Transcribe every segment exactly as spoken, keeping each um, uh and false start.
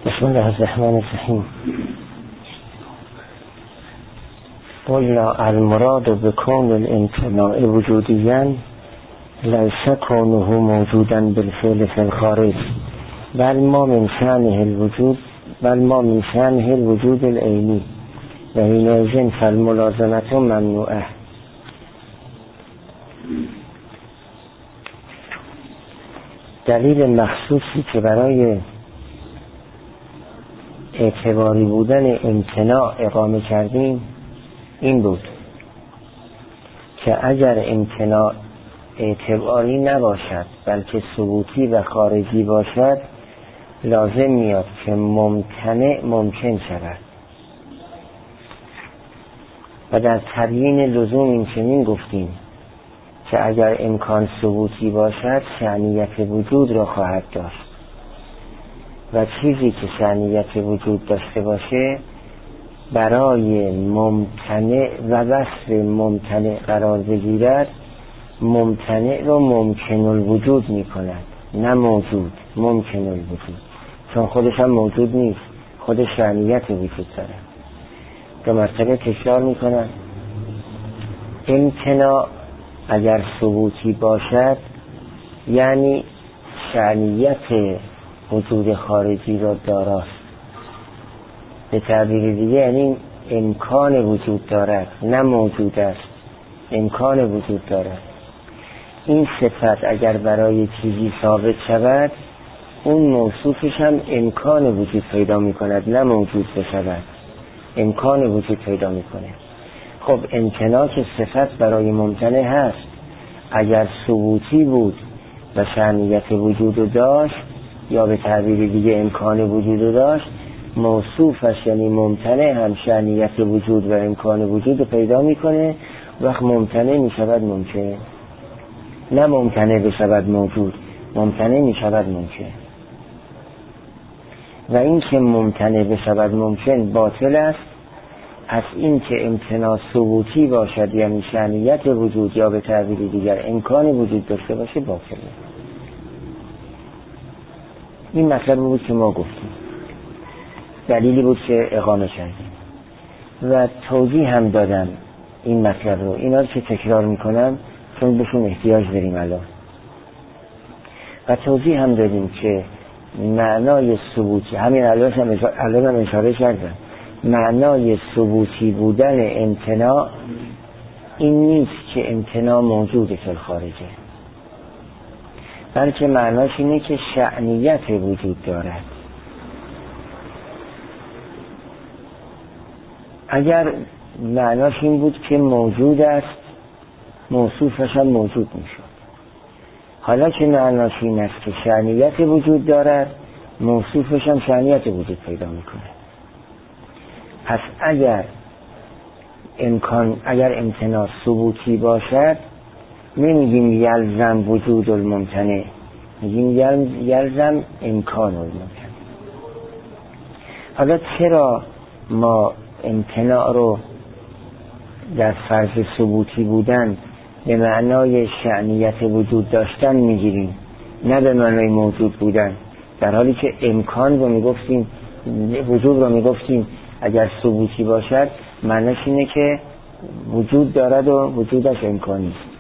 بسم الله الرحمن الرحیم. قلنا المراد بکون الامتناع وجودیا لیس کونه موجودا بالفعل فی الخارج بل ما من شأنه الوجود بل ما من شأنه الوجود العینی و حینئذ فالملازمة ممنوعه. دلیل مخصوصی که برای اعتباری بودن امتناع اقامه کردیم این بود که اگر امتناع اعتباری نباشد بلکه ثبوتی و خارجی باشد لازم میاد که ممتنع ممکن شود. و در تبیین لزوم این چنین گفتیم که اگر امکان ثبوتی باشد شأنیت وجود را خواهد داشت و چیزی که شأنیت وجود داشته باشه برای ممتنع و وصف ممتنع قرار بگیرد ممتنع رو ممکن الوجود می کند، نه موجود، ممکن الوجود، چون خودش هم موجود نیست، خودش شأنیت وجود داره. دو مرتبه تکرار می کند. امتناع اگر ثبوتی باشد یعنی شأنیت وجود خارجی را داراست، به تعبیر دیگه یعنی امکان وجود دارد، نه موجود است، امکان وجود دارد. این صفت اگر برای چیزی ثابت شود اون موصوفش هم امکان وجود پیدا می کند، نه موجود بشود، امکان وجود پیدا می کند. خب امتناع که صفت برای ممتنع هست، اگر ثبوتی بود و شأنیت وجود داشت یا به تعبیر دیگه امکان وجود داشت، موصوفش یعنی ممتنع هم شأنیت وجود و امکان وجود رو پیدا میکنه. وقت ممتنع میشود ممکن، نه ممتنع بشود موجود، ممتنع میشود ممکن. و این که ممتنع بشود ممکن باطل است. از این که امتناع ثبوتی باشد یعنی شأنیت وجود یا به تعبیر دیگر امکان وجود داشته باشه باطله. این مطلب بود که ما گفتیم، دلیلی بود که اقامه کردیم و توضیح هم دادم این مطلب رو. اینا رو که تکرار میکنم چون بهشون احتیاج داریم الان. و توضیح هم دادیم که معنای ثبوتی، همین الان هم اشاره کردم، معنای ثبوتی بودن امتناع این نیست که امتناع موجود فی الخارجه، بلکه معناش اینه که شأنیت وجود دارد. اگر معناش این بود که موجود است موصوفش هم موجود میشد. حالا که معناش این است که شأنیت وجود دارد موصوفش هم شأنیت وجود پیدا میکنه. پس اگر امکان اگر امتناع ثبوتی باشد نمیگیم یلزم وجود الممتنع، میگیم یلزم امکان الممتنع. حالا چرا ما امتناع رو در فرض ثبوتی بودن به معنای شأنیت وجود داشتن میگیریم، نه به معنای موجود بودن، در حالی که امکان رو میگفتیم، وجود رو میگفتیم اگر ثبوتی باشد معنیش اینه که وجود دارد و وجودش امکانی است.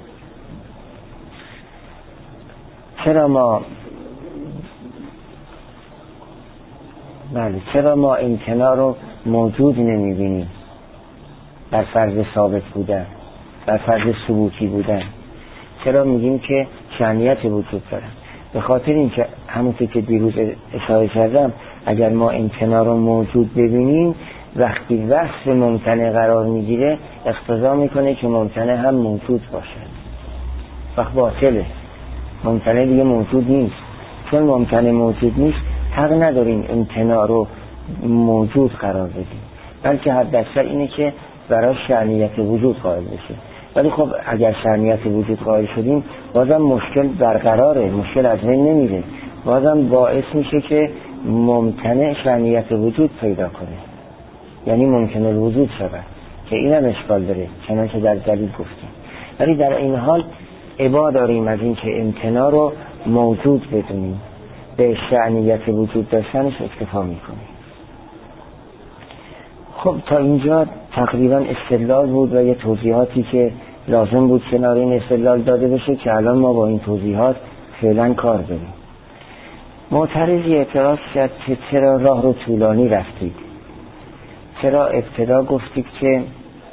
چرا ما بله چرا ما امتناع رو موجود نمیبینیم بر فرض ثابت بودن، بر فرض ثبوتی بودن؟ چرا میگیم که شأنیت وجود داره؟ به خاطر اینکه همونطور که دیروز اشاره کردم اگر ما امتناع رو موجود ببینیم وقتی وصف ممتنع قرار میگیره اقتضا میکنه که ممتنع هم موجود باشد. وقت باطله، ممتنع دیگه موجود نیست. چون ممتنع موجود نیست حق نداریم امتناع رو موجود قرار بدیم، بلکه حداکثر اینه که برای شأنیت وجود قائل بشه. ولی خب اگر شأنیت وجود قائل شدیم بازم مشکل برقراره، مشکل از بین نمیره، بازم باعث میشه که ممتنع شأنیت وجود پیدا کنه، یعنی ممکن الوجود شود، که اینم اشکال داره چنانچه در دلیل گفتیم. ولی در این حال ابا داریم از این که امتناع رو موجود بدونیم به شأنیت وجود داشتنش اکتفا میکنه. خب تا اینجا تقریبا استدلال بود و یه توضیحاتی که لازم بود کنار این استدلال داده بشه که الان ما با این توضیحات فعلا کار داریم. معترضی اعتراض کرد که چرا راه رو طولانی رفتید، چرا ابتدا گفتید که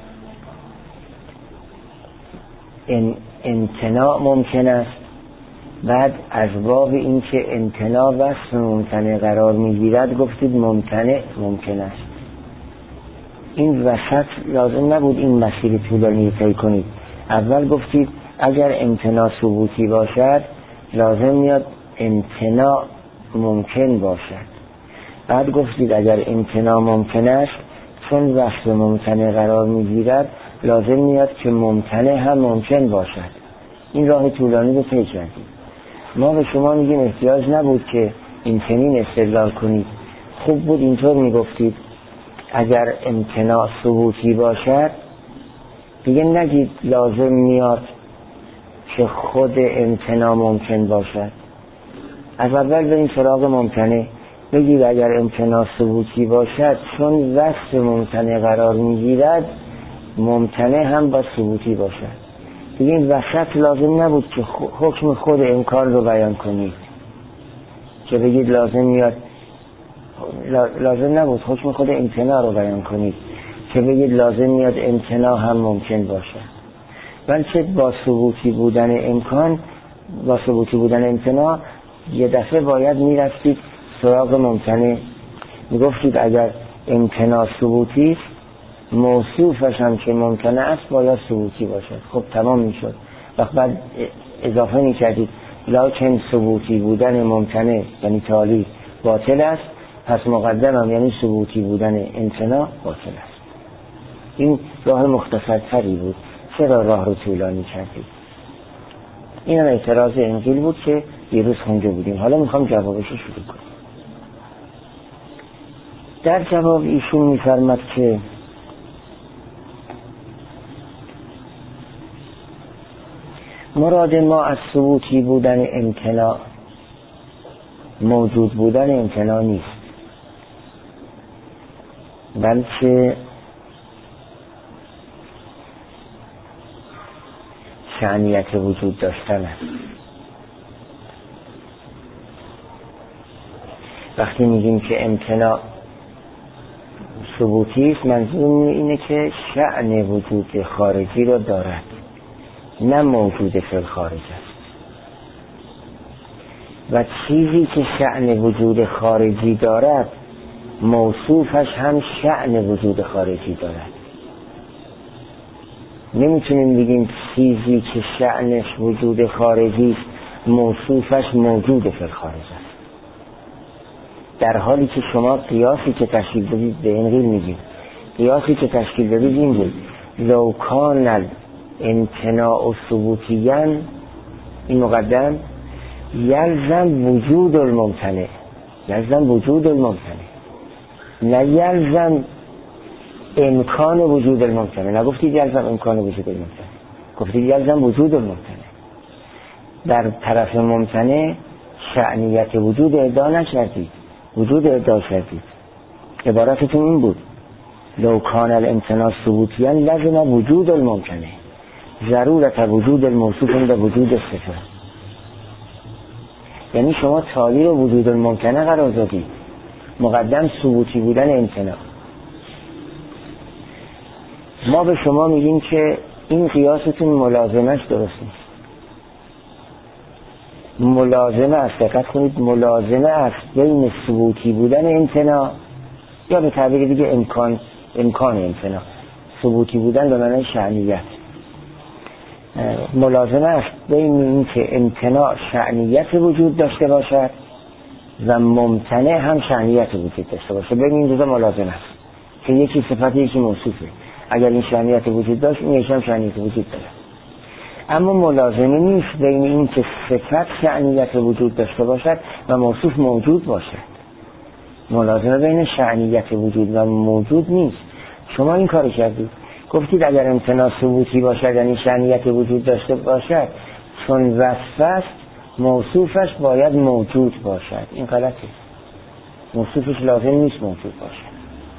ان امتناع ممکن است، بعد از باب این که امتناع وصف ممتنع قرار میگیرد گفتید ممتنع ممکن است. این وسط لازم نبود این مسیر طولانی طی کنید. اول گفتید اگر امتناع ثبوتی باشد لازم میاد امتناع ممکن باشد، بعد گفتید اگر امتناع ممکن است چون وصف ممتنع قرار میگیرد لازم میاد که ممتنع هم ممکن باشد. این راه طولانی رو طی کردید. ما به شما میگیم احتیاج نبود که این چنین استدلال کنید، خوب بود اینطور میگفتید اگر امتناع ثبوتی باشد دیگه نگید لازم میاد که خود امتناع ممکن باشد. از اول بریم سراغ ممتنع، بگید اگر امتناع ثبوتی باشد چون وصف ممتنع قرار میگیرد ممتنع هم با ثبوتی باشد. دیگه این وسط لازم نبود که حکم خود امکان رو بیان کنید که بگید لازم میاد، لازم نبود حکم خود امتناع رو بیان کنید که بگید لازم میاد امتناع هم ممکن باشد. بلکه با ثبوتی بودن امکان، با ثبوتی بودن امتناع یه دفعه باید میرفتید سراغ ممتنع، میگفتید اگر امتناع ثبوتی است موصوفش هم که ممکنه است باید ثبوتی باشد. خب تمام میشد. وقت بعد اضافه میکردید لکن ثبوتی بودن ممکنه یعنی تالی باطل است، پس مقدمم یعنی ثبوتی بودن امتناع باطل است. این راه مختصرتری بود. چرا راه رو طولانی کردید؟ این هم اعتراض انقیل بود که دیروز خونده بودیم. حالا میخوام جوابش رو شروع کنم. در جواب ایشون میفرماد که مراد ما از ثبوتی بودن امتناع موجود بودن امتناع نیست، بلکه شأنیت وجود داشتن است. وقتی میگیم که امتناع ثبوتی است منظور اینه که شأن وجود خارجی رو دارد، نه موجود فی الخارج است. و چیزی که شأن وجود خارجی دارد موصوفش هم شأن وجود خارجی دارد. نمیتونیم بگیم چیزی که شأنش وجود خارجی است موصوفش موجود فی الخارج است، در حالی که شما قیاسی که تشکیل دادید به انقیل میگید، قیاسی که تشکیل دادید این بود لو کان امتناع ثبوتیاً، این مقدم یلزم وجود الممتنع، یلزم وجود الممتنع، نه یلزم امکان وجود الممتنع. نگفتید یلزم امکان وجود الممتنع، گفتید یلزم وجود الممتنع. در طرف ممتنع شأنیت وجود ادعا نکردید، وجود ادعا کردید. عبارتتون این بود لو کان الامتناع ثبوتیاً لزم وجود الممتنع، ضرورت وجود الموصوف به وجود صفه. یعنی شما تالی رو وجود الممکنه قرار دادید، مقدم ثبوتی بودن امتناع. ما به شما میگیم که این قیاستون ملازمش درست نیست. ملازمه است، دقت کنید، ملازمه است بین ثبوتی بودن امتناع یا به تعبیر دیگه امکان امکان امتناع. ثبوتی بودن به معنی شأنیت. ملازمه است بین این که امتناع شأنیت وجود داشته باشد و ممتنع هم شأنیت وجود داشته باشه. بین این دو ملازمه است که یکی صفت یکی موصوفه. اگر این شأنیت وجود داشت این یکی هم شأنیت وجود داره. اما ملازمه نیست بین این که صفت شأنیت وجود داشته باشد و موصوف موجود باشد. ملازمه بین شأنیت وجود و موجود نیست. شما این کار کردید، گفتید اگر امتناع ثبوتی باشد یعنی شأنیت وجود داشته باشد چون وصف است موصوفش باید موجود باشد. این غلطه. موصوفش لازم نیست موجود باشد.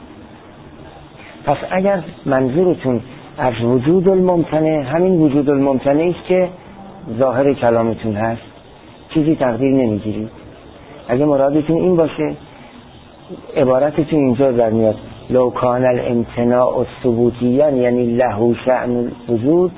پس اگر منظورتون از وجود الممتنع همین وجود الممتنع است که ظاهر کلامتون هست، چیزی تقدیر نمیگیرید. اگه مرادتون این باشه، عبارتتون اینجا در میاد لو کان الامتناع ثبوتیاً یعنی له شأن الوجود،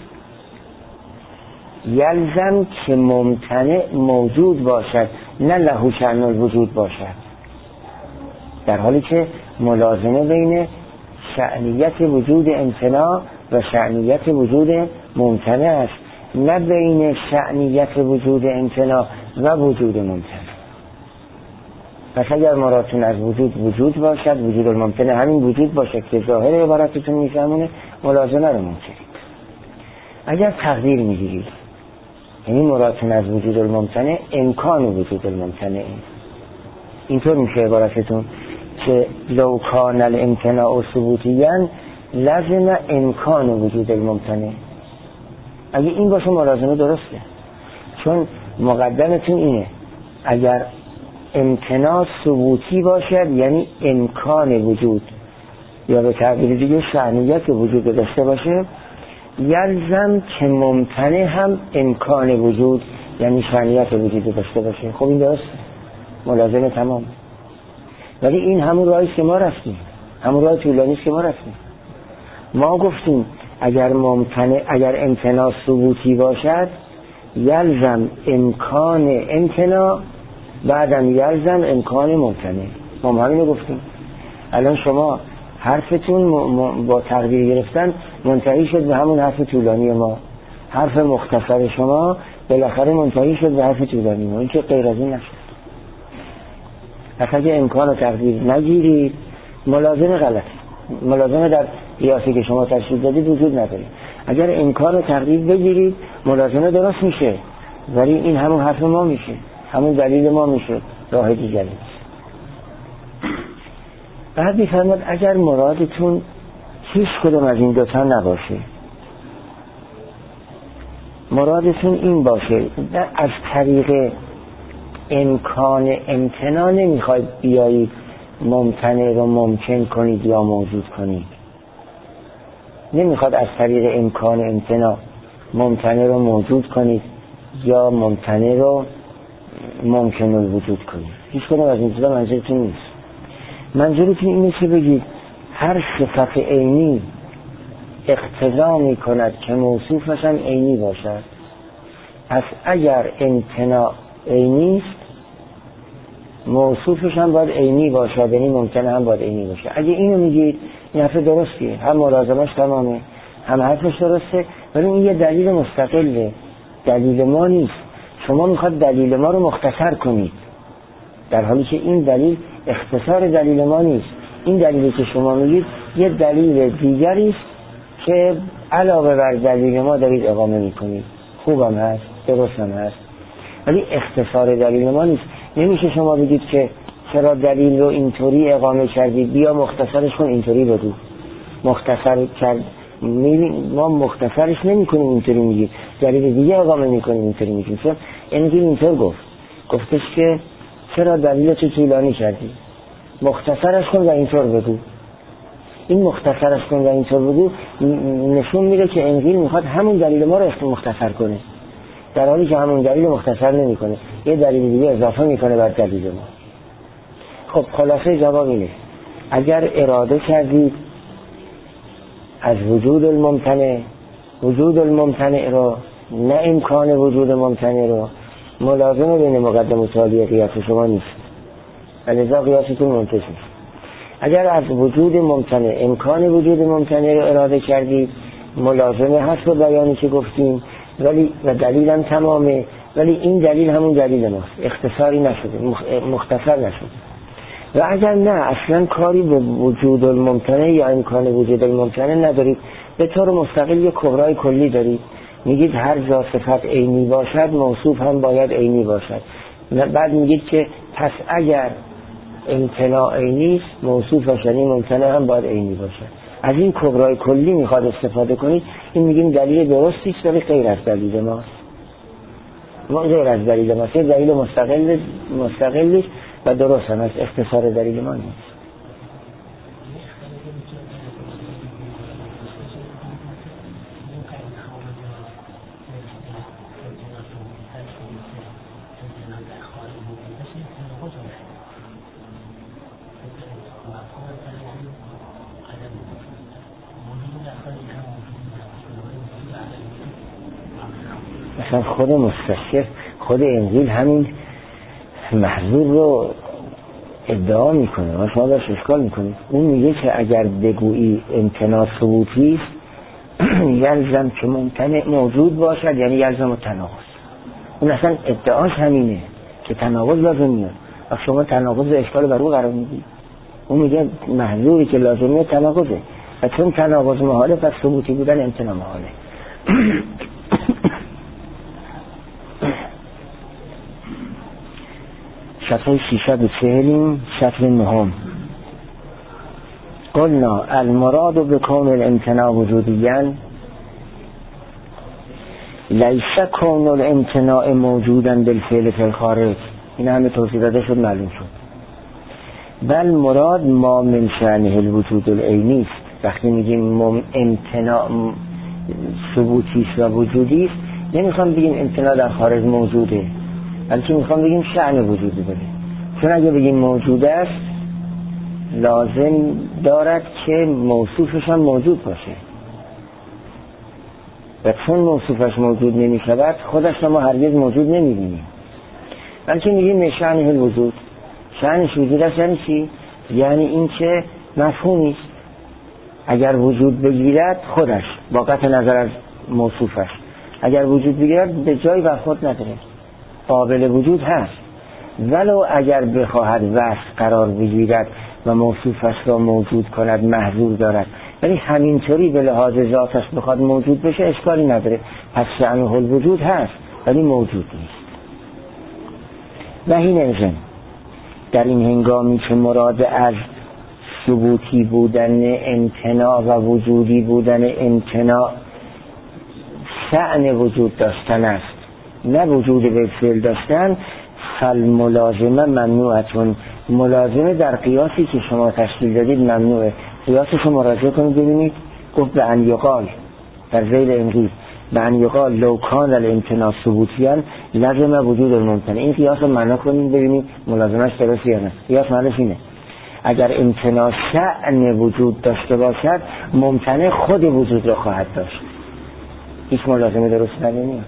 یلزم که ممتنع موجود باشد نه له شأن الوجود باشد، در حالی که ملازمه بین شأنیت وجود امتناع و شأنیت وجود ممتنع است، نه بین شأنیت وجود امتناع و وجود ممتنع. پس اگر مرادتون از وجود وجود باشد، وجود الممتنع همین وجود باشد که ظاهر عبارتتون میفهمونه، ملازمه رو منکرید. اگر تقدیر میگیرید یعنی مرادتون از وجود الممتنع امکان وجود الممتنع، اینطور میشه عبارتتون که لو کان الامتناع ثبوتیاً لازم امکان وجود الممتنع. اگه این باشه ملازمه درسته، چون مقدمتون اینه اگر امتناع ثبوتی باشد یعنی امکان وجود، یا به تعبیر دیگه شأنیت وجود داشته باشه، یلزم که ممتنع هم امکان وجود یعنی شأنیت وجود داشته باشه. خب این درسته، ملازمه تمام. ولی این همون راهی که ما رفتیم، همون راه طولانی که ما رفتیم. ما گفتیم اگر ممتنع اگر امتناع ثبوتی باشد یلزم امکان امتناع، بعدم یلزم امکان ممتنع. ما همین رو گفتیم. الان شما حرفتون با تقدیر گرفتن منتهی شد به همون حرف طولانی ما، حرف مختصر شما بالاخره منتهی شد به حرف طولانی ما. این که غیر از این نشد. اگه امکان و تقدیر نگیرید ملازمه غلط، ملازمه در قیاسی که شما تشریح دادید وجود نداره. اگر امکان و تقدیر بگیرید ملازمه درست میشه، ولی این همون حرف ما میشه، همون دلیل ما میشه، راه دیگری نیست. بعد میفرماد اگر مرادتون هیچ کدوم از این دوتا نباشه، مرادتون این باشه از طریق امکان امتناع نمیخواید بیایید ممتنع رو ممکن کنید یا موجود کنید، نمیخواد از طریق امکان امتناع ممتنع رو موجود کنید یا ممتنع رو ممکن الوجود کنید. هیچ کدوم از این دوتا منظورتون نیست. منظورتون اینه که بگید هر صفت عینی اقتضا میکند که موصوفش هم عینی باشد. پس اگر امتناع عینی است موصوفش هم باید عینی باشد، یعنی ممکنه هم باید عینی باشه. اگه اینو میگید این حرف درستیه، هم ملازمش تمامه، هم حرفش درسته، ولی این یه دلیل مستقله، دلیل ما نیست. شما میخواد دلیل ما رو مختصر کنید، در حالی که این دلیل اختصار دلیل ما نیست. این دلیلی که شما میگید یه دلیل دیگری است که علاوه بر دلیل ما دارید اقامه میکنید. خوبم هست، درستم هست، ولی اختصار دلیل ما نیست. نمیشه شما بگید که چرا دلیل رو اینطوری اقامه کردید بیا مختصرش کن اینطوری بگو. مختصر کرد ما مختصرش نمی کنیم اینطوری میگید، دلیل دیگه اقامه میکنیم اینطوری میگیم. چون انگیل اینطور گفت، گفتش که چرا دلیل تو طولانی کردی، مختصرش کن و اینطور بگو. این مختصرش کن و اینطور بگو نشون میده که انگیل میخواد همون دلیل ما رو مختصر کنه، در حالی که همون دلیل مختصر نمی کنه، یه دلیل دیگه اضافه میکنه بر دلیل ما. خب خلاصه جواب اینه اگر اراده کردید از وجود الممتنع وجود الممتنع رو نه امکان وجود ممتنع رو، ملازمه بین مقدم و تالی قیاس شما نیست، لذا قیاستون منتج نیست. اگر از وجود ممتنع امکان وجود ممتنع رو اراده کردید ملازمه هست به بیانی که گفتیم، ولی و دلیل هم تمامه، ولی این دلیل همون دلیل ماست، اختصاری نشده، مختصر نشده. و اگر نه اصلا کاری به وجود الممتنع یا امکان وجود الممتنع ندارید، به طور مستقل یک کبرای کلی دارید، میگید هر جا صفت عینی باشد موصوف هم باید عینی باشد. بعد میگید که پس اگر امتناع عینی است موصوف یعنی ممتنع هم باید عینی باشد. از این کبرای کلی میخواد استفاده کنید. این میگیم دلیل درستی است ولی غیر از دلیل ماست. غیر از دلیل ما، دلیل مستقل مستقلی و درست هم از اختصار دلیل ما نیست. مثلا خود مستشرق، خود انجیل همین محضور رو ادعا میکنه و شما داشت اشکال میکنید. اون میگه که اگر بگویی امتناع ثبوتی است یلزم که ممتنع موجود باشد، یعنی یلزم و تناقض. اون اصلا ادعاش همینه که تناقض لازم میاد و شما تناقض و اشکال بر او قرار میدید. اون میگه محضوری که لازمه تناقضه و چون تناقض محاله پس ثبوتی بودن امتناع محاله. صفحه ششصد و چهل سطر نهم. قلنا المراد بکون الامتناع وجودیاً لیس کون الامتناع موجوداً بالفعل فی الخارج. این همه توضیح داده شد، معلوم شد. بل مراد ما من شأنه الوجود العینی است. وقتی میگیم امتناع ثبوتی و وجودی است نمیخوام بگیم امتناع در خارج موجوده، بلکه میخوام بگیم شأن وجودی بده. چون اگه بگیم موجود است لازم دارد که موصوفش هم موجود باشه و چون موصوفش موجود نمی شود خودش ما هرگز موجود نمی بینیم، بلکه میگیم شأنه الوجود. شأنش وجود است یعنی چی؟ یعنی این که مفهومی است، اگر وجود بگیرد خودش با قطع نظر از موصوفش، اگر وجود بگیرد به جای و خود نداره، قابل وجود هست، ولو اگر بخواهد وصف قرار بگیرد و موصوفش را موجود کند محظور دارد، ولی همینطوری به لحاظ ذاتش بخواد موجود بشه اشکالی نداره. پس شأنه الوجود هست ولی موجود نیست. و این نظم در این هنگامی که مراد از ثبوتی بودن امتناع و وجودی بودن امتناع شأن وجود داشتن است نه وجود به فعل داشتن، فالملازمه ممنوعتون. ملازمه در قیاسی که شما تشکیل دادید ممنوعه. قیاسش مراجعه کنید ببینید. گفت به ان یقال در ذیل انقیل به ان یقال لو کان الامتناع ثبوتیان لازم وجود الممتنع. این قیاس رو معنا کنید ببینید ملازمش درست یا نه. قیاس معنیش اینه اگر امتناع شأن وجود داشته باشد ممتنع خود وجود را خواهد داشت. هیچ ملازمه درست نمیاد.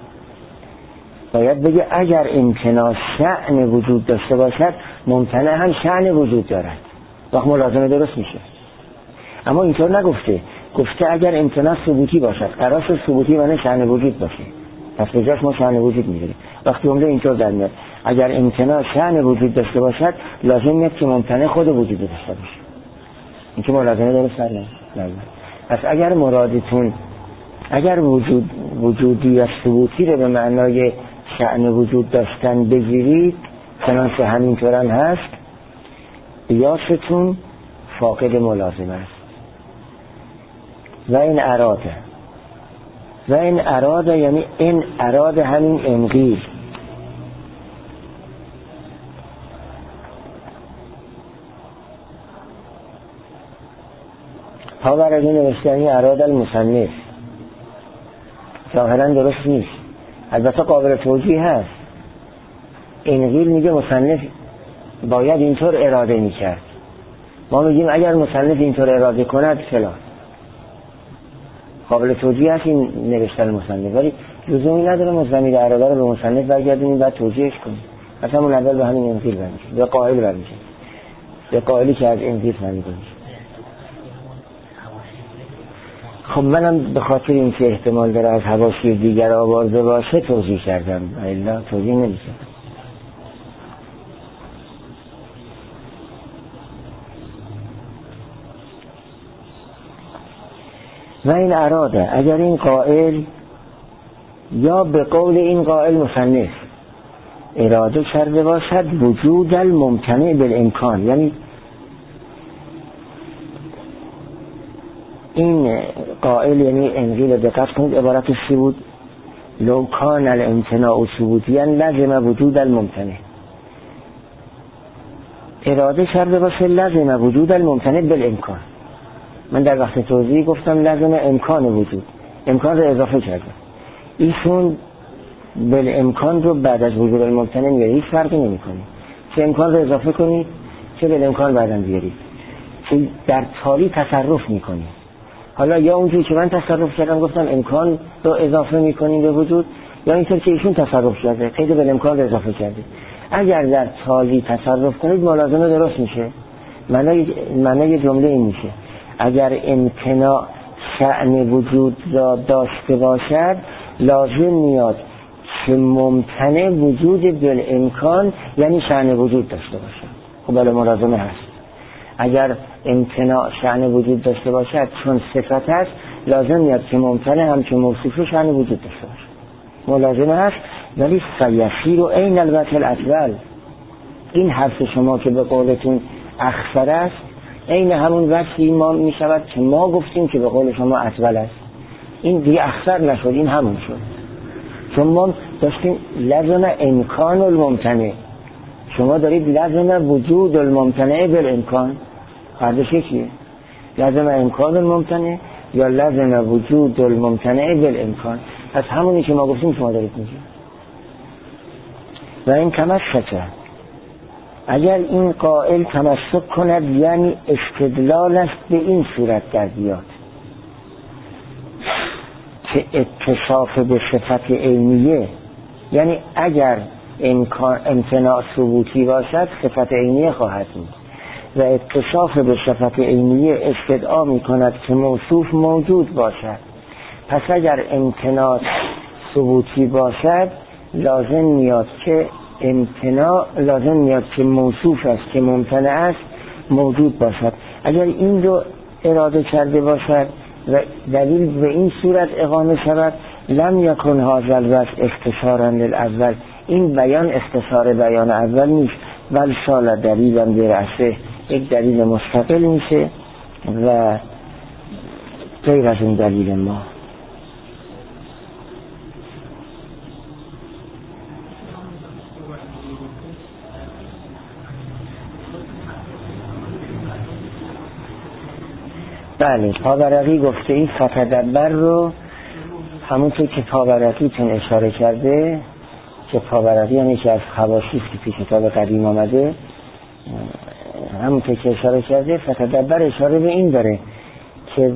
باید بگه اگر امتناع شأن وجود داشته باشد ممتنع هم شأن وجود دارد، وقت ملازمه درست میشه. اما اینطور نگفته، گفته اگر امتناع ثبوتی باشد، قرار شد ثبوتی معنی شأن وجود باشه، پس به جاش ما شأن وجود میگیریم. وقتی جمله اینطور در میاد اگر امتناع شأن وجود داشته باشد لازم میاد که ممتنع خود وجود داشته باشه. این که ملازمه درست نه. پس اگر مرادتون اگر وجود وجودی یا ثبوتی رو به معنای شأن وجود داشتن بگیرید چنانچه همینطور هم هست، قیاستون فاقد ملازمه است. و این اراده و این اراده یعنی این اراده همین انقیل ها برای نوشتنی اراده المصنف ظاهرا درست نیست، البته قابل توجیه هست. انقیل میگه مصنف باید اینطور اراده میکرد، ما میگیم اگر مصنف اینطور اراده کند فلان. قابل توجیه هست این نوشتن مصنف، ولی لزومی نداره ما ضمیر اراده رو به مصنف برگردونیم بعد توجیهش کنیم. مثلا اون اول به همین انقیل برمیشه، به قائل برمیشه، به قائلی که از انقیل فهمیده میشه. خب منم به خاطر این که احتمال داره از حواشی دیگر آورده باشه توضیح کردم، الا توضیح نمیشه. و این اراده اگر این قائل یا به قول این قائل مصنف اراده کرده باشد وجود الممتنع بالامکان، یعنی این قائل یعنی انقیل دقت کنید عبارتش چی بود؟ لو کان الامتناع ثبوتیاً لزم وجود الممتنع. اراده کرده باشه لزم وجود الممتنع بالامکان. من در وقت توضیح گفتم لازم امکان وجود، امکان رو اضافه کردم. ایشون بالامکان رو بعد از وجود الممتنع میاره، هیچ فرقی نمیکنه چه امکان رو اضافه کنید چه بالامکان بعداً بیارید، چه در تالی تصرف میکنید. حالا یا اونجوری که من تصرف کردم گفتم امکان رو اضافه میکنیم به وجود، یا اینطور که ایشون تصرف کرده قید بالامکان رو اضافه کرده. اگر در تالی تصرف کنید ملازمه درست میشه. معنای معنای جمله این میشه اگر امتناع شأن وجود را داشته باشد لازم میاد که ممتنع وجود بالامکان یعنی شأن وجود داشته باشد. خب بله ملازمه هست. اگر امتناع شأن وجود داشته باشد چون صفت هست لازم میاد که ممتنع هم که موصوف شأن وجود داشته باشد. ملازمه هست. ولی سیسیر و عین الوجه الاطول، این حرف شما که به قولتون اخفر است عین همون وجهی ما می شود که ما گفتیم که به قول شما اطول است. این دیگه اخفر نشد، این همون شد. چون ما داشتیم لازم امکان الممتنع، شما دارید لازم وجود الممتنع بالامکان. هردوش یکیه، لازم امکان الممتنع یا لازم وجود الممتنع بالامکان. پس همونی که ما گفتیم شما دارید میگید. و این تمسکه، اگر این قائل تمسک کند یعنی استدلال است به این صورت در بیاد که اتصاف به صفت عینیه، یعنی اگر امکان امتناع ثبوتی باشد صفت عینیه خواهد بود و اتصاف به صفت عینیه استدعا می کند که موصوف موجود باشد. پس اگر امتناع ثبوتی باشد لازم میاد که امتناع لازم میاد که موصوف است که ممتنع است موجود باشد. اگر این رو اراده کرده باشد و دلیل به این صورت اقامه شود لم یکن هذا الوجه اختصارا للاول، این بیان اختصار بیان اول نیست بل سال دلیلم برأسه، یک دلیل مستقل میشه و غیر از این دلیل ما. بله طابرقی گفته این فتدبر رو همونطور که طابرقیتون اشاره کرده که طابرقی هم یکی از حواشی است که توی کتاب قدیم آمده، همونطور که اشاره کرده فتدبر اشاره به این داره که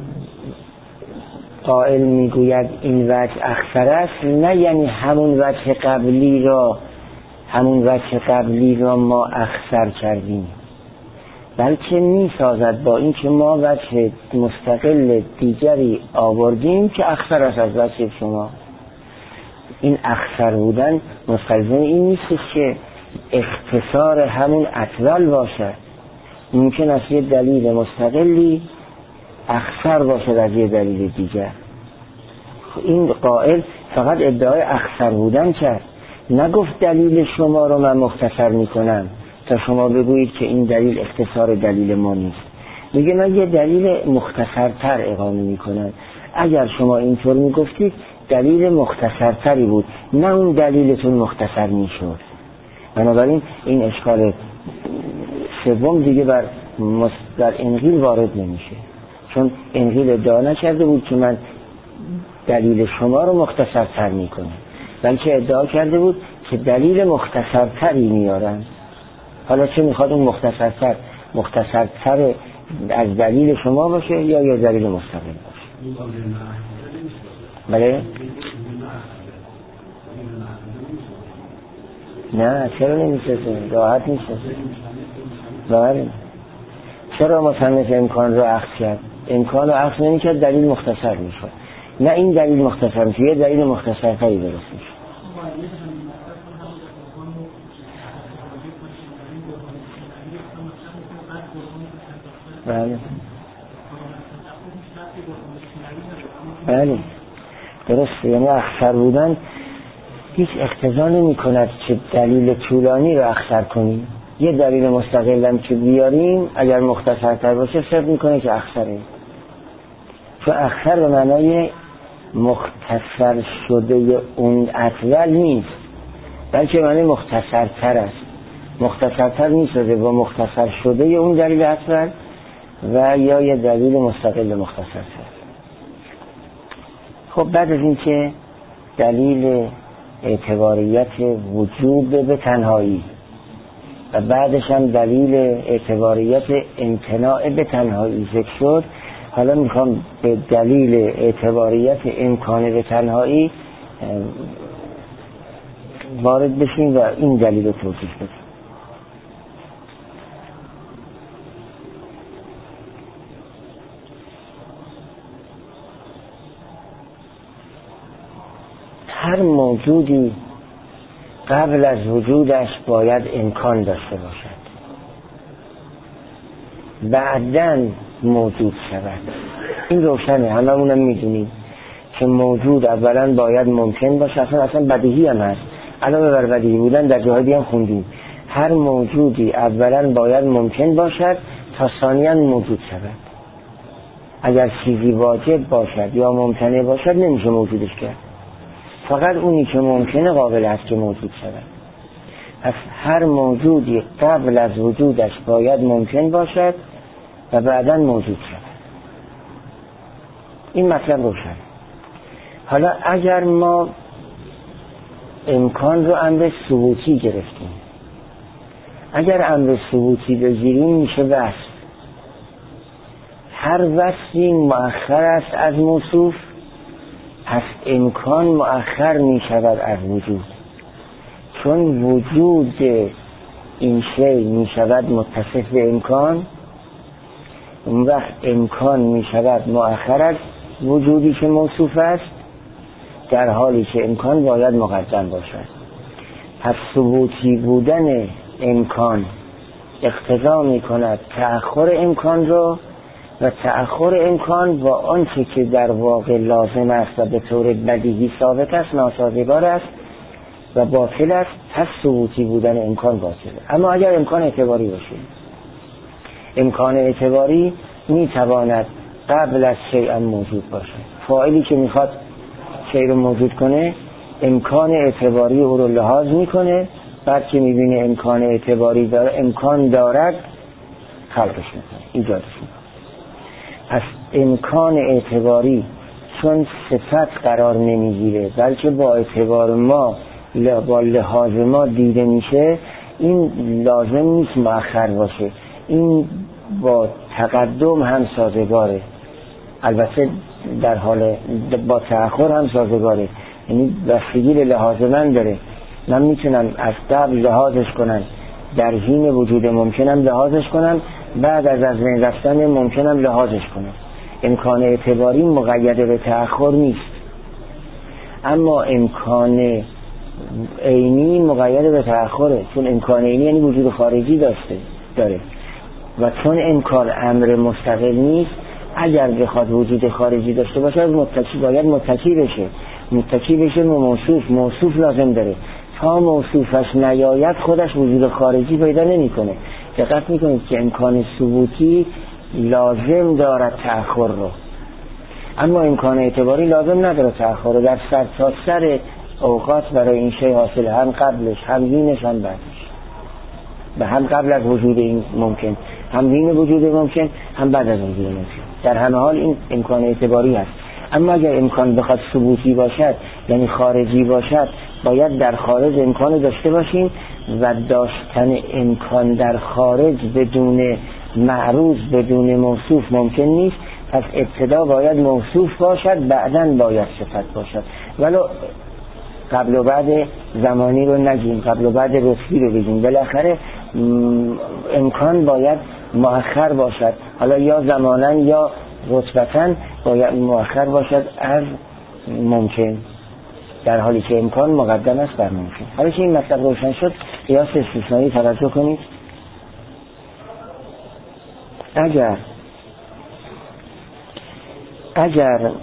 قائل میگوید این وجه اخفر است، نه یعنی همون وجه قبلی را همون وجه قبلی را ما اخفر کردیم، بلکه می سازد با این که ما وجه مستقل دیگری آوردیم که اخفر است از وجه شما. این اخفر بودن مستلزم این نیست که اختصار همون اطول باشد. ممکن است یه دلیل مستقلی اخفر باشد از یه دلیل دیگر. این قائل فقط ادعای اخفر بودن کرد، نگفت دلیل شما رو من مختصر میکنم تا شما بگویید که این دلیل اختصار دلیل ما نیست. میگه من یه دلیل مختصرتر اقامه میکنم. اگر شما اینطور میگفتید دلیل مختصرتری بود، نه اون دلیلتون مختصر میشد. بنابراین این اشکال سوم دیگه بر در انقیل وارد نمیشه، چون انقیل ادعا نکرده بود که من دلیل شما رو مختصرتر میکنم، بلکه ادعا کرده بود که دلیل مختصرتری میارن. حالا چه میخواد اون مختصرتر مختصرتر از دلیل شما باشه یا یا دلیل مستقل باشه؟ بله؟ نه چرا نمیشه؟ راحت نیست. بله چرا مصنف امکان رو اخذ کرد؟ امکان رو اخذ نمی کرد دلیل مختصر میشه، نه این دلیل مختصر میشه، یه دلیل مختصرتری درست میشه. بله بله درسته، یعنی اختصر بودن هیچ اقتضا نمی کند که دلیل طولانی رو اختصر کنیم. یه دلیل مستقلم که بیاریم اگر مختصرتر باشه صرف میکنه که اختصره، چون اختصر به معنای مختصر شده اون اطول نیست، بلکه معنی مختصرتر است. مختصرتر میسازه با مختصر شده اون دلیل اطول و یا یه دلیل مستقل مختصرتر. خب بعد از این که دلیل اعتباریت وجوب به تنهایی و بعدش هم دلیل اعتباریت امتناع به تنهایی ذکر شد، حالا میخوام به دلیل اعتباریت امکان به تنهایی وارد بشیم و این دلیل رو توضیح بدیم. هر موجودی قبل از وجودش باید امکان داشته باشد، بعدن موجود شود. این روشنه، هممونم میدونیم که موجود اولا باید ممکن باشه. اصلا اصلا بدیهی هم هست، علاوه بر بدیهی بودن در جاهای دیگه هم خوندیم هر موجودی اولا باید ممکن باشد تا ثانیاً موجود شود. اگر چیزی واجب باشد یا ممکنه باشد نمیشه موجودش کرد، فقط اونی که ممکنه قابل است که موجود شود. پس هر موجودی قبل از وجودش باید ممکن باشد و بعداً موجود شود. این مطلب روشن. حالا اگر ما امکان رو امر ثبوتی گرفتیم، اگر امر ثبوتی بگیریم میشه وصف. هر وصفی مؤخر است از موصوف، پس امکان مؤخر می شود از وجود، چون وجود این شی می شود متصف به امکان. اون وقت امکان می شود مؤخر از وجودی که موصوف است، در حالی که امکان باید مقدم باشد. پس ثبوتی بودن امکان اقتضا می کند تأخر امکان رو، و تأخر امکان با آنچه که در واقع لازم است و به طور بدیهی ثابت است ناسازگار است و باطل است. پس ثبوتی بودن امکان باطله. اما اگر امکان اعتباری باشه، امکان اعتباری میتواند قبل از شیء موجود باشه. فاعلی که میخواد شیء رو موجود کنه امکان اعتباری او رو لحاظ میکنه، بعد که میبینه امکان اعتباری داره، امکان دارد، خلقش میکنه، ایجادش میکنه. پس امکان اعتباری چون صفت قرار نمیگیره بلکه با اعتبار ما با لحاظ ما دیده میشه، این لازم نیست مؤخر باشه، این با تقدم هم سازگاره، البته در حال با تأخر هم سازگاره. یعنی بستگی به لحاظ من داره، من میتونم از قبل لحاظش کنم، در حین وجود ممکنم لحاظش کنم، بعد از از بین رفتن ممکنم لحاظش کنم. امکان اعتباری مقید به تأخر نیست، اما امکان عینی مقید به تأخره، چون امکان عینی یعنی وجود خارجی داشته داره و چون امکان امر مستقل نیست، اگر بخواد وجود خارجی داشته باشه متکی باید متکی بشه، متکی بشه موصوف، موصوف لازم داره. تا موصوفش نیاید خودش وجود خارجی پیدا نمیکنه. دقت میکنید که امکان ثبوتی لازم دارد تأخر رو، اما امکان اعتباری لازم نداره تأخر رو. در سر تا سر اوقات برای این شی حاصل، هم قبلش هم حینش هم بعدش، به هم قبل از وجود این ممکن، هم حین وجود ممکن، هم بعد از وجود ممکن. در همه حال این امکان اعتباری هست. اما اگر امکان بخواد ثبوتی باشد یعنی خارجی باشد، باید در خارج امکان داشته باشیم و داشتن امکان در خارج بدون معروض بدون موصوف ممکن نیست. پس ابتدا باید موصوف باشد، بعداً باید صفت باشد. ولو قبل و بعد زمانی رو نگیم، قبل و بعد رتبی رو بگیم، بالاخره امکان باید مؤخر باشد، حالا یا زماناً یا رتبتاً باید مؤخر باشد از ممکن، در حالی که امکان مقدم است بر ممکن. حالا که این مطلب روشن شد، قیاس استثنایی توجه کنید. اگر اگر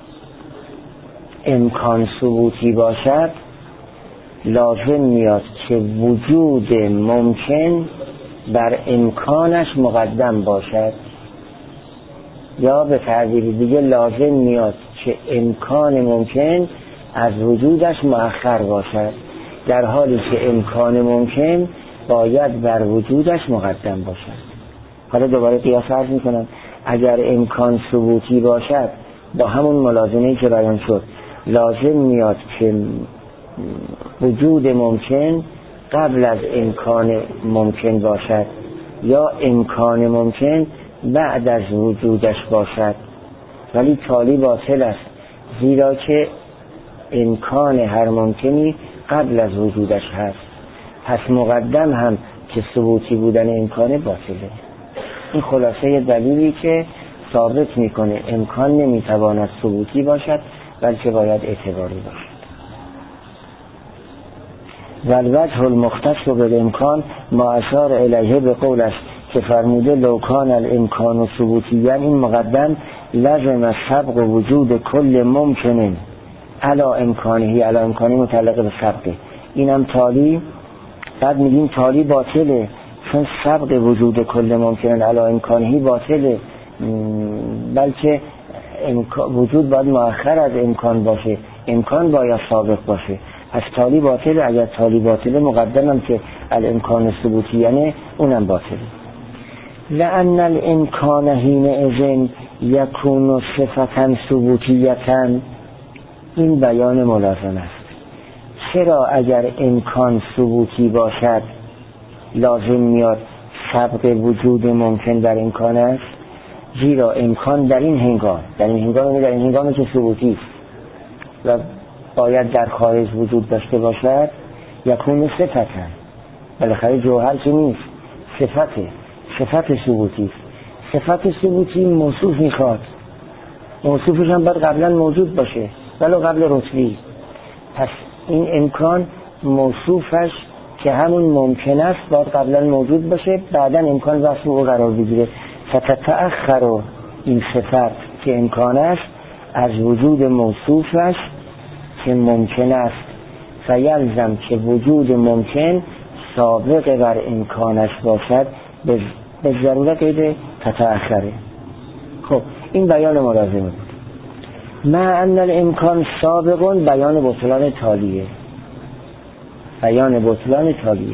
امکان ثبوتی باشد، لازم میاد که وجود ممکن بر امکانش مقدم باشد، یا به تعبیر دیگه لازم میاد که امکان ممکن از وجودش مؤخر باشد، در حالی که امکان ممکن باید بر وجودش مقدم باشد. حالا دوباره قیاس عرض میکنم، اگر امکان ثبوتی باشد با همون ملازمه‌ای که بیان شد لازم میاد که وجود ممکن قبل از امکان ممکن باشد یا امکان ممکن بعد از وجودش باشد، ولی تالی باطل است، زیرا که امکان هر ممکنی قبل از وجودش هست، پس مقدم هم که ثبوتی بودن امکان باطله. این خلاصه دلیلی که ثابت میکنه امکان نمیتواند ثبوتی باشد بلکه باید اعتباری باشد. والوجه المختص بالامکان ما اشار الیه به قول است که فرموده لو کان الامکان ثبوتیا، این مقدم لازم سبق وجود کل ممکن علی امکانه، علی امکانی متعلق به سبقه، اینم تالی. بعد میگیم تالی باطله چون سبق وجود کل ممکن علی امکانه باطله، بلکه وجود باید مؤخر از امکان باشه، امکان باید سابق باشه، پس تالی باطله. اگر تالی باطله مقدمم که الامکان ثبوتی یعنی اونم باطله. لأن الامکان حینئذ یکون صفتا ثبوتیتا، این بیان ملازم است. چرا اگر امکان ثبوتی باشد لازم میاد سبق وجود ممکن در امکان است؟ زیرا امکان در این هنگام در این هنگام در این هنگامی که ثبوتی است و باید در خارج وجود داشته باشد یکون صفتا، بالاخره جوهر که نیست، صفته، صفت ثبوتی است. صفت ثبوتی موصوف میخواد، موصوفش هم باید قبلا موجود باشه ولو قبل رتبی، پس این امکان موصوفش که همون ممکن است باید قبلا موجود باشه، بعدا امکان وصف او قرار بگیره. فتتأخر این صفت که امکان است از وجود موصوفش که ممکن است، فیلزم که وجود ممکن سابق بر امکانش باشد به ضرورت قید تتأخره. خب این بیان ملازمه بود. مع ان الامکان سابق، بیان بطلان تالیه، بیان بطلان تالیه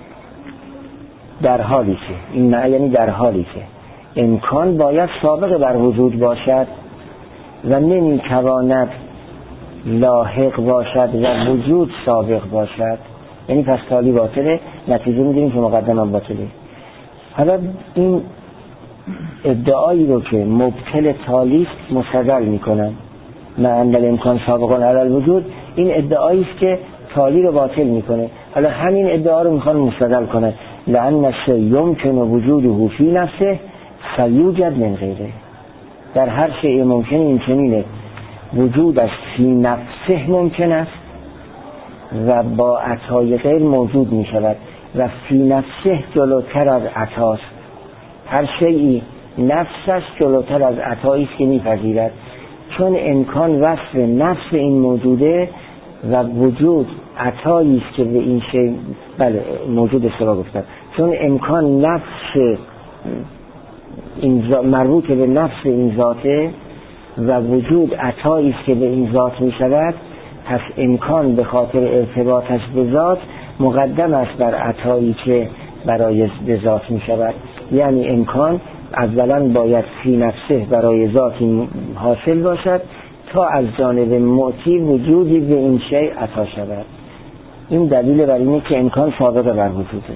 در حالی که این معنی یعنی در حالی که امکان باید سابق بر وجود باشد و نمیتواند لاحق باشد و وجود سابق باشد، یعنی پس تالی باطله، نتیجه میگیریم که مقدمم باطله. حالا این ادعایی رو که مبطل تالی است مستدل میکنن، مع ان الامکان سابق علی الوجود، این ادعایی است که تالی رو باطل میکنه. حالا همین ادعا رو میخوان مستدل کنن، لأن الشیء یمکن وجوده فی نفسه فیوجد من غیره، در هر شیء ممکن این چنینه وجودش فی نفسه ممکن است و با عطای غیر موجود می شود و فی نفسه جلوتر از عطاست، هر شیئی نفسش جلوتر از عطایی است که می پذیرد، چون امکان وصف نفس این موجوده و وجود عطایی است که به این شیء بله موجود استوا گفتن، چون امکان نفس این مربوط به نفس این ذاته و وجود عطایی است که به این ذات می شود، پس امکان به خاطر ارتباطش به ذات مقدم است بر عطایی که برای به ذات می شود. یعنی امکان اولا باید فی نفسه برای ذاتی حاصل باشد تا از جانب معطی وجودی به این شیء عطا شود. این دلیل بر اینه که امکان سابق بر وجوده.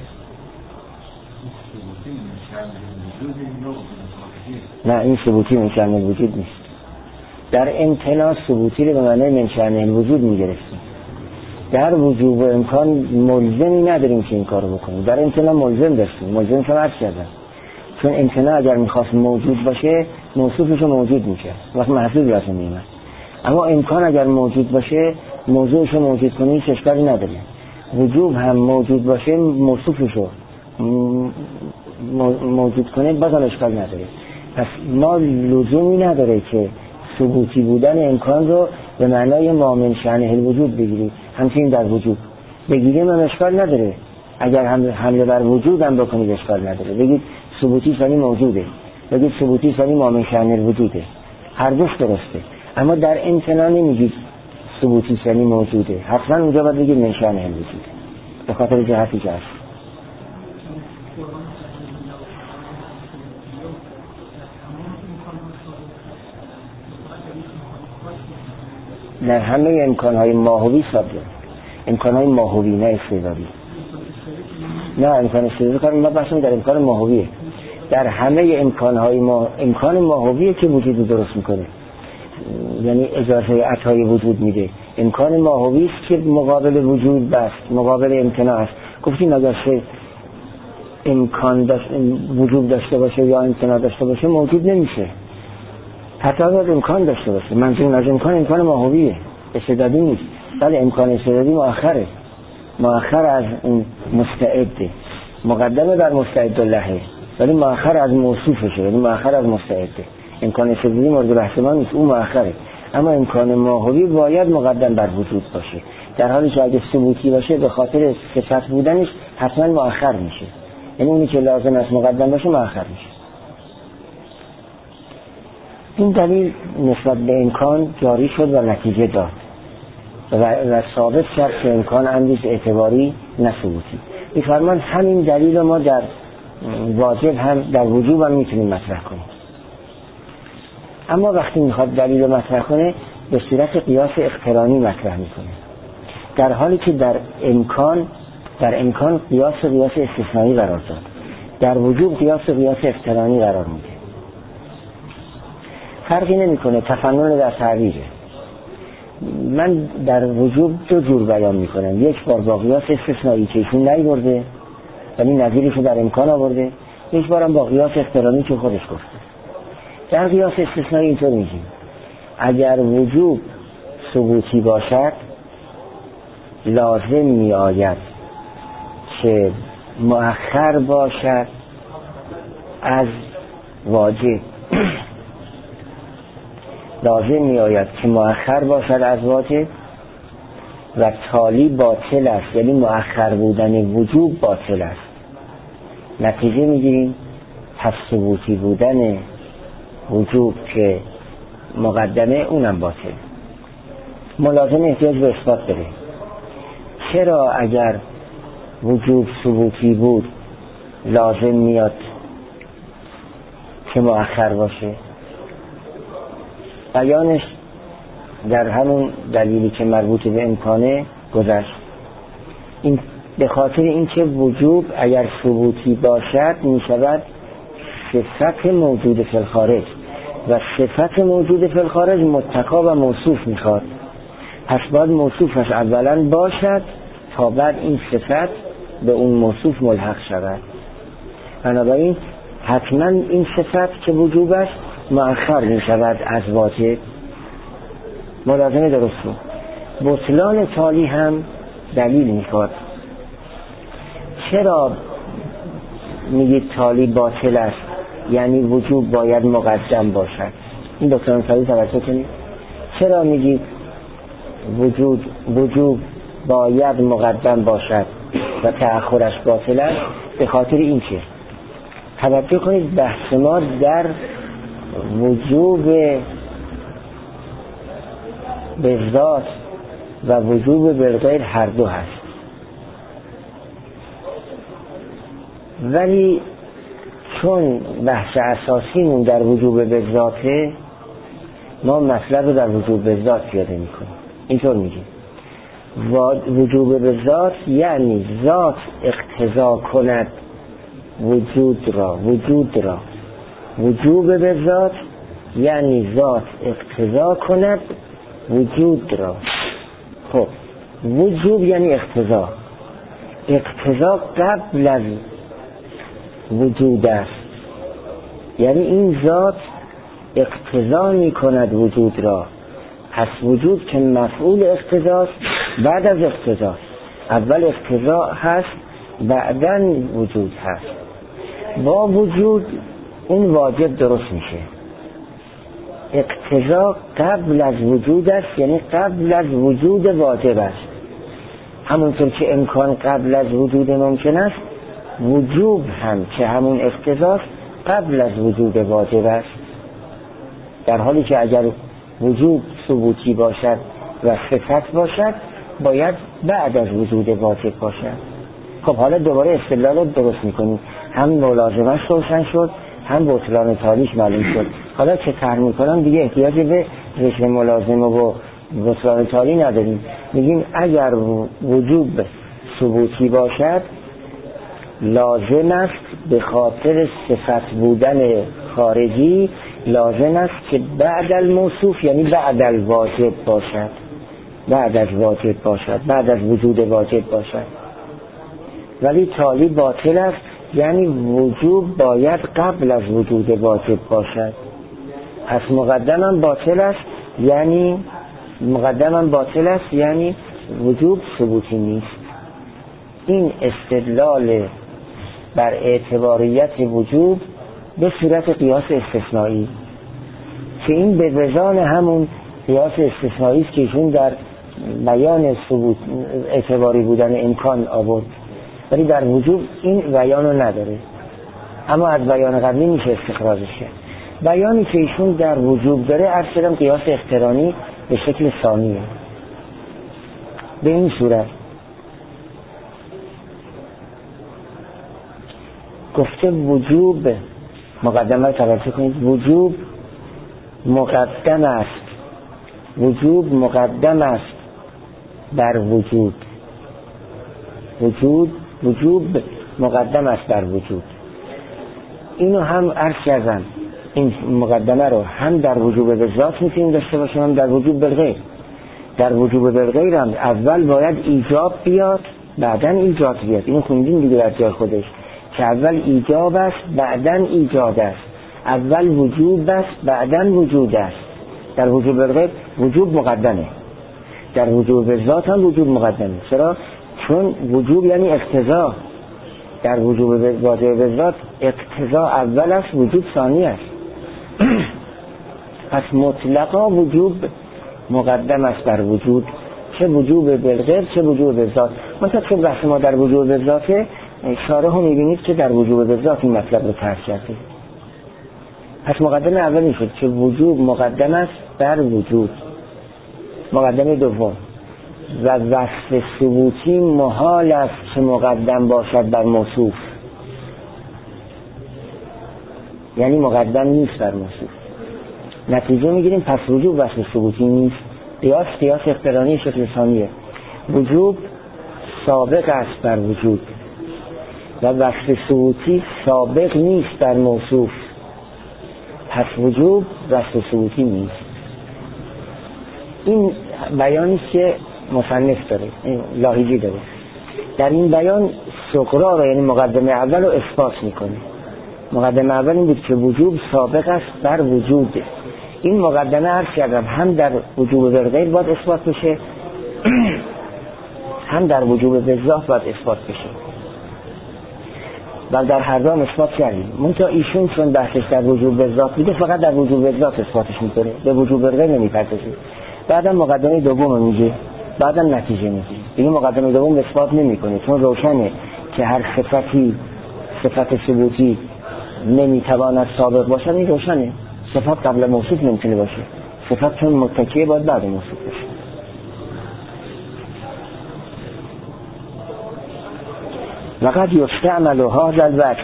نه این ثبوتی من شأن الوجود نیست. در امتناع ثبوتی رو به معنی من شأن الوجود میگرفتیم. در وجوب و امکان ملزمی نداریم که این کارو بکنیم. در امتناع ملزم داشتیم، ملزم شما عرض کردم، چون امتناع اگر میخواست موجود باشه موصوفش موجود میشه وقت محصول لازم میمد، اما امکان اگر موجود باشه موضوعش رو موجود کنه هیچ اشکالی نداره. وجوب هم موجود باشه موصوفش رو موجود کنه بازم اشکال نداره. پس ما لزومی نداره که ثبوتی بودن امکان رو به معنای مامن شأنه الوجود بگیریم، همچنین در وجود بگیریم هم اشکال نداره. اگر هم حمله بر وجود هم بکنید اشکال نداره، بگید ثبوتی ثانی موجوده، بگید ثبوتی ثانی مامن شأنه الوجوده، هر دوش درسته. اما در امتناع نمیگید ثبوتی یعنی موجوده، حتما اونجا باید بگید من شأنه الوجود، به خاطر جهتی که هست. در همه امکانهای ماهوی ثابت، امکانهای ماهوی نه استعدادی، نه امکان استعدادی کار ما بحثم در امکان ماهویه. در همه امکانهای ما امکان ماهویه که وجود درست میکنه، یعنی اجازه عطای وجود میده. امکان ماهوی است که مقابل وجود بست، مقابل امتناع است. گفتیم اگر سه امکان داشت وجود داشته باشه یا امتناع داشته باشه موجود نمیشه، حتی باید امکان داشته باشه. منظور از امکان امکان ماهویه، استعدادی نیست. ولی امکان استعدادی مؤخره، مؤخر از اون مستعده، مقدمه بر مستعد اللهه، ولی مؤخر از موصوفشه، ولی مؤخر از مستعده. امکان استعدادی مورد بحث ما نیست، اون مؤخره. اما امکان ماهوی باید مقدم بر وجود باشه، در حالی که اگه ثبوتی باشه به خاطر صفت بودنش حتما مؤخر میشه، یعنی اونی که لازم است مقدم باشه مؤخر میشه. این دلیل نسبت به امکان جاری شد و نتیجه داد و, و ثابت شد که امکان امریز اعتباری نه ثبوتی. می‌فرمان همین دلیل ما در واجب هم در وجوب هم میتونیم مطرح کنیم. اما وقتی میخواد دلیل رو مطرح کنه به صورت قیاس اقترانی مطرح میکنه، در حالی که در امکان در امکان قیاس قیاس استثنایی قرار داد، در وجوب قیاس قیاس اقترانی قرار میده. فرقی نمیکنه، تفنن در تعبیره. من در وجوب دو جور بیان میکنم، یک بار با قیاس استثنایی که ایشون نیورده ولی نظیرشو در امکان آورده، یک بارم با قیاس اقترانی که خودش گفته. در قیاس استثنایی اینطور میگیم اگر وجوب ثبوتی باشد لازم می آید که مؤخر باشد از واجب، لازم می آید که مؤخر باشد از واجب و تالی باطل است، یعنی مؤخر بودن وجوب باطل است. نتیجه میگیریم پس ثبوتی بودن وجوب که مقدمه اونم باطل. ملازم احتیاج به اثبات داره. چرا اگر وجوب ثبوتی بود لازم میاد که مؤخر باشه؟ بیانش در همون دلیلی که مربوط به امکانه گذشت. این به خاطر اینکه وجوب اگر ثبوتی باشد می شود صفت موجود فی الخارج و صفت موجود فی الخارج متقا و موصوف میخواد، پس باید موصوفش اولا باشد تا بعد این صفت به اون موصوف ملحق شود. بنابراین حتما این صفت که وجوب است مؤخر می شود از واجب. ملازمه درست بود. بطلان تالی هم دلیل میخواد. چرا میگید تالی باطل است؟ یعنی وجوب باید مقدم باشد. این دکتران تالی توجه کنید. چرا میگید وجود وجوب باید مقدم باشد و تأخرش باطل است؟ به خاطر این که توجه کنید بحث ما در وجوب به ذات و وجوب بالغیر هر دو هست، ولی چون بحث اساسیمون در وجوب به ذاته ما مطلب رو در وجوب به ذات پیاده میکنیم. اینطور میگیم وجوب به ذات یعنی ذات اقتضا کند وجود را، وجود را وجوب به ذات یعنی ذات اقتضا کند وجود را. خب وجوب یعنی اقتضا، اقتضا قبل از وجود است، یعنی این ذات اقتضا می کند وجود را. پس وجود که مفعول اقتضاست بعد از اقتضاست، اول اقتضا هست بعداً وجود هست. با وجود اون واجب درست میشه. اقتضا قبل از وجود است، یعنی قبل از وجود واجب است. همونطور که امکان قبل از وجود ممکن است، وجوب هم که همون اقتضاست قبل از وجود واجب است. در حالی که اگر وجود ثبوتی باشد و صفت باشد باید بعد از وجود واجب باشد. خب حالا دوباره استدلال رو درست میکنیم، هم ملازمش روشن شد هم بطلان تالیش معلوم شد. حالا چه طرح میکنم دیگه احتیاجی به ذکر ملازمه و بطلان تالی نداریم. میگیم اگر وجود ثبوتی باشد لازم است به خاطر صفت بودن خارجی لازم است که بعد الموصوف یعنی بعد الواجب باشد، بعد از واجب باشد، بعد از وجود واجب باشد. ولی تالی باطل است یعنی وجود باید قبل از وجود واجب باشد. پس مقدماً باطل است یعنی مقدماً باطل است یعنی وجود ثبوتی نیست. این استدلال بر اعتباریت وجود به صورت قیاس استثنایی که این به وزان همون قیاس استثنایی است که ایشون در بیان ثبوت اعتباری بودن امکان آورد، ولی در وجود این بیان رو نداره. اما از بیان قبلی میشه استخراجش کرد. بیانی که ایشون در وجود داره عرض کردم قیاس اقترانی به شکل ثانیه. به این صورت گفته وجوب مقدمه توجه کنید، وجوب مقدم است، وجوب مقدم است بر وجود، وجود وجوب مقدم است بر وجود. اینو هم عرض کردم این مقدمه رو هم در وجوب به ذات میتونیم داشته باشیم هم در وجوب بالغیر. در وجوب بالغیر هم اول باید ایجاب بیاد بعداً ایجاد بیاد. اینو خوندیم دیگه در جای خودش که اول ایجاب است بعداً ایجاد است، اول وجوب است بعداً وجود است. در وجوب بالغیر وجوب مقدمه، در وجوب به ذات هم وجوب مقدمه. چرا؟ چون وجوب یعنی اقتضا. در وجوب واجب به ذات اقتضا اول است وجوب ثانی است. پس مطلقا وجوب مقدم است بر وجود، چه وجوب بالغیر چه وجوب به ذات. مثلا چون بحث ما در وجوب به ذاته شارح رو میبینید که در وجوب به ذات این مطلب رو طرح کرده. پس مقدمه اول میشد که وجوب مقدم است بر وجود. مقدمه دوم و وصف ثبوتی محال است که مقدم باشد بر موصوف، یعنی مقدم نیست بر موصوف. نتیجه میگیریم پس وجوب وصف ثبوتی نیست. قیاس قیاس اقترانی شکل ثانیه. وجوب سابق است بر وجود و وصف ثبوتی سابق نیست بر موصوف، پس وجوب وصف ثبوتی نیست. این بیانی که مصنف داره، این لاحیجی داره، در این بیان سقرا رو یعنی مقدمه اول رو اثبات میکنه. مقدمه اول این بود که وجوب سابق است بر وجود. این مقدمه عرض کردم هم در وجوب بالغیر باید اثبات بشه هم در وجوب به ذات باید اثبات بشه و در هر دو هم اثبات کردیم. منتها ایشون چون بحثش در وجوب به ذات بوده فقط در وجوب به ذات اثباتش میکنه، به وجوب بالغیر نمیپردازه. بعدم مقدمه دوم رو میگه، بعدم نتیجه میگه. این مقدمه دوم اثبات نمیکنه چون روشنه که هر صفتی صفت ثبوتی نمیتواند سابق باشد. این روشنه، صفت قبل موصوف نمیتونه باشه، صفت چون متکیه باید بعد موصوف باشه. وقد یستعمل هذا الوجه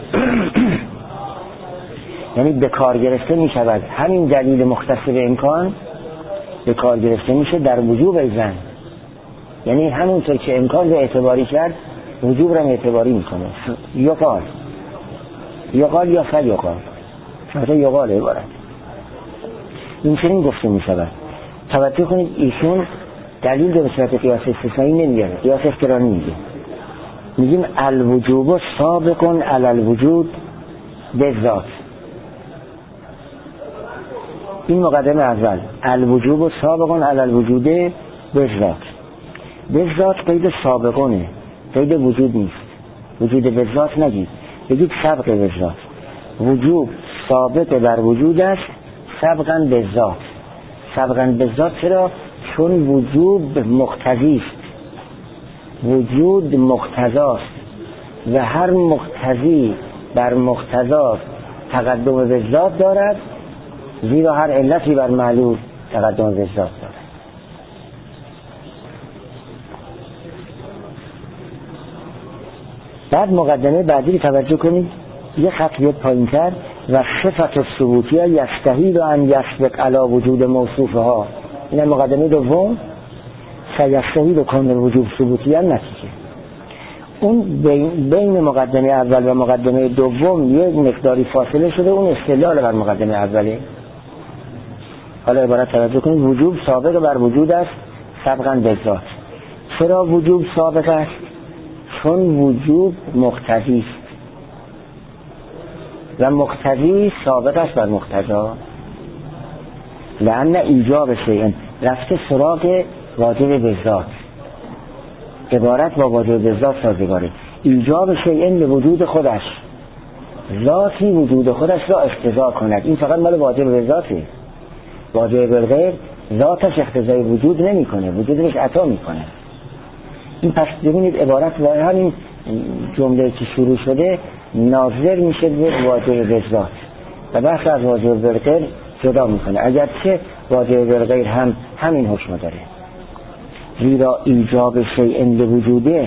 یعنی به کار گرفته می شود همین دلیل مختص به امکان به کار گرفته میشه در وجوب ایزن، یعنی همونطور که امکان رو اعتباری کرد وجوب رو اعتباری میکنه. یقال یقال یا فل یقال شما یقال عبارت این چنین گفته می شود. توجه کنید ایشون دلیل به صورت قیاس استثنایی نمیاره، قیاس اقترانی میگه. میگیم الوجوب سابق علی الوجود به ذات. این مقدمه اول الوجوب سابق علی الوجود به ذات. به ذات قید سابقونه، قید وجود نیست. وجود به ذات نگید، بگید سبق به ذات. وجوب سابق بر وجود است سبقا به ذات. سبقا به ذات چرا؟ چون وجود مقتضی است، وجود مقتضاست و هر مقتضی بر مقتضا تقدم به ذات دارد، زیرا هر علتی بر معلول تقدم به ذات دارد. بعد مقدمه بعدی توجه کنید، یه خط بیاد پایین‌تر، و صفت الثبوتیه یستحیل ان یسبق علی وجود موصوفها. این مقدمه دوم، سیستحیل کن وجود ثبوتیه نتیجه. اون بین, بین مقدمه اول و مقدمه دوم یه مقداری فاصله شده، اون استدلال بر مقدمه اوله. حالا عبارت توجه کنید، وجوب سابق بر وجود است سبقاً به ذات. چرا وجوب سابق است؟ چون وجوب مقتضی است و مقتضی سابق است بر مقتضا. لأن ایجاب شیء رفته سراغ واجب به ذات، عبارت با واجب به ذات سازگاره. ایجاب شیء به وجود خودش، ذاتی وجود خودش را اقتضا کند. این فقط مال واجب به ذاته. واجب بالغیر ذاتش اقتضای وجود نمی کنه، وجودش عطا می کنه. این پس ببینید عبارت و همین جمله که شروع شده ناظر میشه به واجب به ذات و بحث از واجب بالغیر جدا میکنه، اگرچه واجب بالغیر هم همین حکم داره. زیرا ایجاب شیء لوجوده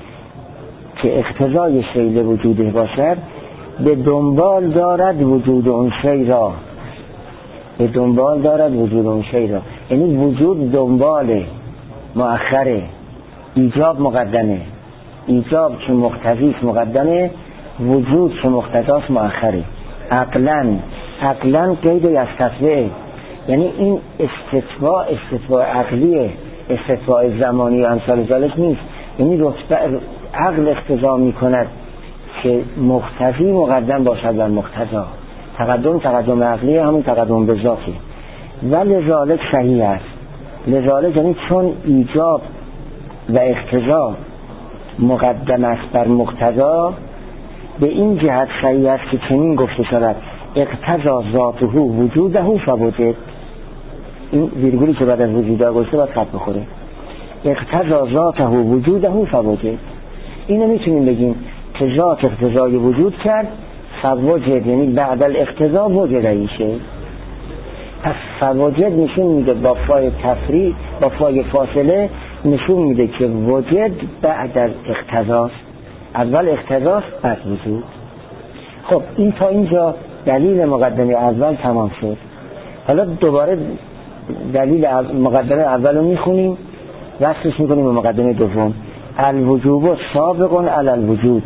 که اقتضای شیء لوجوده باشد به دنبال دارد وجود اون شیء را، به دنبال دارد وجود اون شیء را. یعنی وجود دنبال مؤخره، ایجاب مقدمه، ایجاب که مقتضی است مقدمه، وجود که مقتضاست مؤخره. عقلاً عقلاً قید یستطیع، یعنی این استطاع استطاع عقلیه، استطاع زمانی و امثال ذلک نیست. یعنی رتبه عقل اقتضا می کند که مقتضی مقدم باشد بر مقتضا. تقدم تقدم عقلیه، همون تقدم به ذاتی. و لذالک صحیح است. لذالک یعنی چون ایجاب و اقتضا مقدم است بر مقتضا، به این جهت صحیح است که چنین گفته شود اقتضا ذاته وجوده فوجد. این ویرگولی که بعد از وجوده گفته باید خط بخوره. اقتضا ذاته وجوده فوجد. اینو میتونیم بگیم که ذات اقتضای وجود کرد فوجد، یعنی بعد الاقتضا وجد ایشه. پس فوجد نشون میده با فای تفریع، با فای فاصله نشون میده که وجد بعد از اقتضاست، اول اقتضاست بعد وجود. خب این تا اینجا دلیل مقدمه اول تمام شد. حالا دوباره دلیل مقدمه اول رو میخونیم، وصلش میکنیم به مقدمه دوم. الوجوب سابق علی الوجود.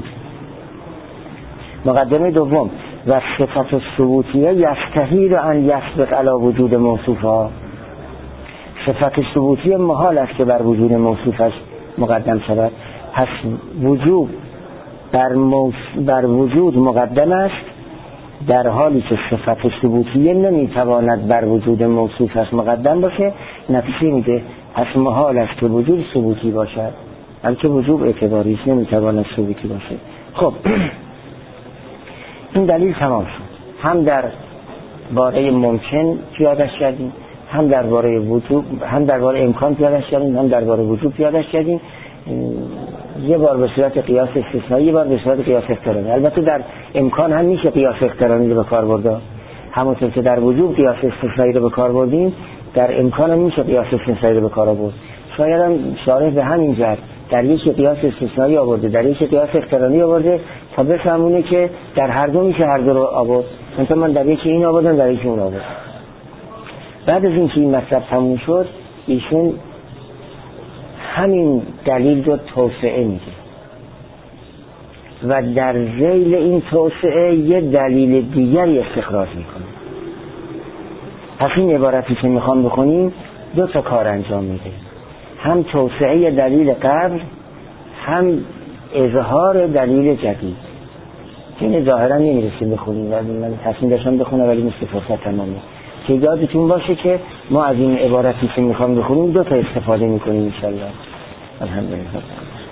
مقدمه دوم، و صفت الثبوتیه یستحیل ان یسبق علی وجود موصوفها. صفت ثبوتیه محال است که بر وجود موصوفش مقدم شود. پس وجود بر, موص... بر وجود مقدم است، در حالی که صفت ثبوتیه نمیتواند بر وجود موصوفش مقدم باشه. نتیجه میده پس محال است که وجود ثبوتی باشد، بلکه وجود اعتباری است، نمیتواند ثبوتی باشه. خب این دلیل تمام شد. هم در باره ممکن پیادش کردیم، هم در باره وجود، هم در باره امکان پیادش کردیم، هم در باره وجود پیادش کردیم. یه بار به صورت قیاس استثنایی، یه بار به صورت قیاس اقترانی. البته در امکان هم میشه قیاس اقترانی رو به کار برد. همونطور که در وجود قیاس استثنایی رو به کار بردیم، در امکان هم میشه قیاس استثنایی رو به کار برد. شاید هم شارح به همین جهت در یک قیاس استثنایی آورده، در یک قیاس اقترانی آورده تا بفهمونه که در هر دو میشه هر دو رو آورد. مثلا من در یکی این آوردم، در یکی اون آوردم. بعد از اینکه این مطلب تموم شد، ایشون همین دلیل رو توسعه میده و در ذیل این توسعه یه دلیل دیگری استخراج میکنه. پس این عبارتی که میخوام بخونیم دو تا کار انجام میده، هم توسعه دلیل قبل، هم اظهار دلیل جدید. این ظاهرا نمیرسیم بخونیم ولی من تصمیم داشتم بخونم، ولی مثل فرصت تمامه. که یادتون باشه که ما از این عبارتی که میخوام بخونیم دو تا استفاده میکنیم انشالله. الحمدلله.